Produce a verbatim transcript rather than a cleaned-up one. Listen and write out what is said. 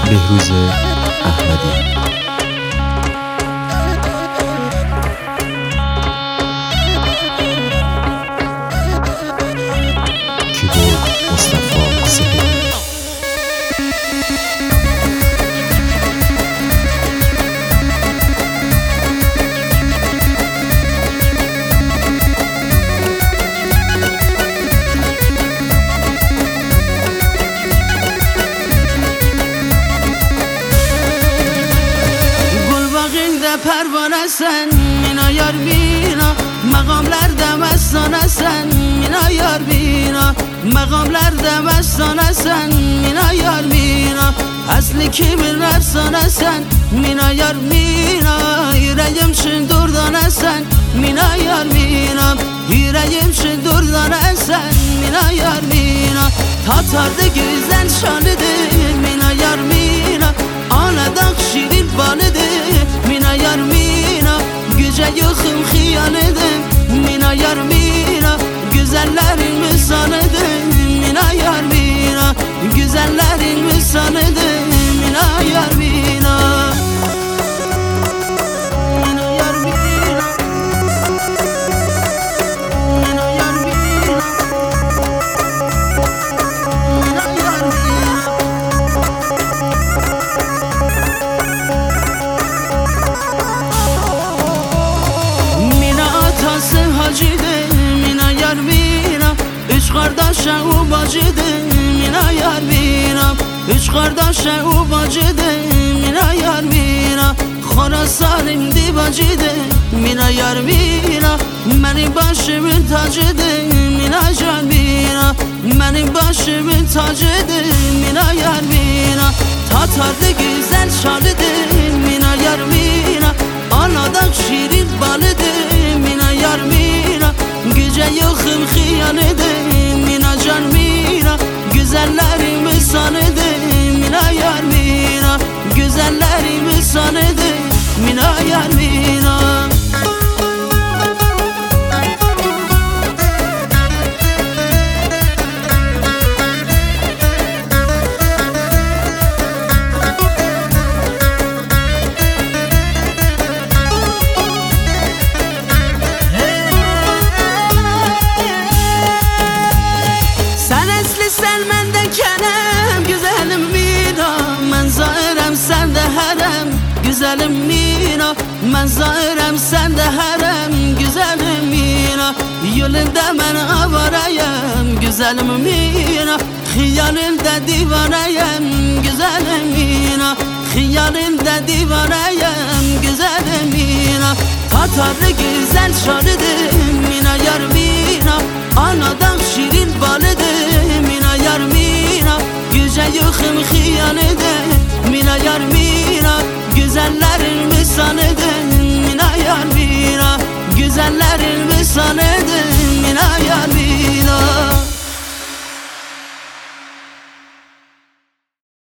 بهروز احمدی. کیبورد مصطفی سپهری. پروانه سن مینا یار بینا مقامlar دمستانه سن مینا یار بینا مقامlar دمستانه سن مینا یار بینا اصلی kimin افسانه سن مینا یار مینا yüreğim şin durdane sen مینا یار مینا yüreğim şin durdane sen مینا یار مینا Tatardı güzel şanıdır مینا یار مینا Anadan şirin banıdır مینا یار مینا Güce yokum hiyanıdır مینا یار مینا Güzellerin müsanıdır مینا یار مینا Güzellerin müsanıdır مینا یار مینا مینا یار مینا üç kardeşe u bacıdır مینا یار مینا üç kardeşe u bacıdır مینا یار مینا Khorasanım divacıdır مینا یار مینا Benim başımın tacıdır مینا یار مینا Benim başımın tacıdır مینا یار مینا Tatardı güzel şanıdır مینا یار مینا Anadan şirin balıdır مینا یار مینا Güce yokum hiyanıdır مینا can مینا Güzellerin müsanıdır مینا یار مینا Güzellerin müsanıdır مینا یار مینا Sen menden kenem güzelim mina Men zahirem sen de herem güzelim mina Men zahirem sen de herem güzelim mina Yolunda ben avarayım güzelim mina Hiyalinde divanayım güzelim mina Hiyalinde divanayım güzelim mina Tatarlı güzel şarıdır mina yar mina Anadan şirin balıdır mina yar mina Güce yokum hiyanıdır mina yar mina Güzellerin müsanıdır mina yar mina Güzellerin müsanıdır mina yar mina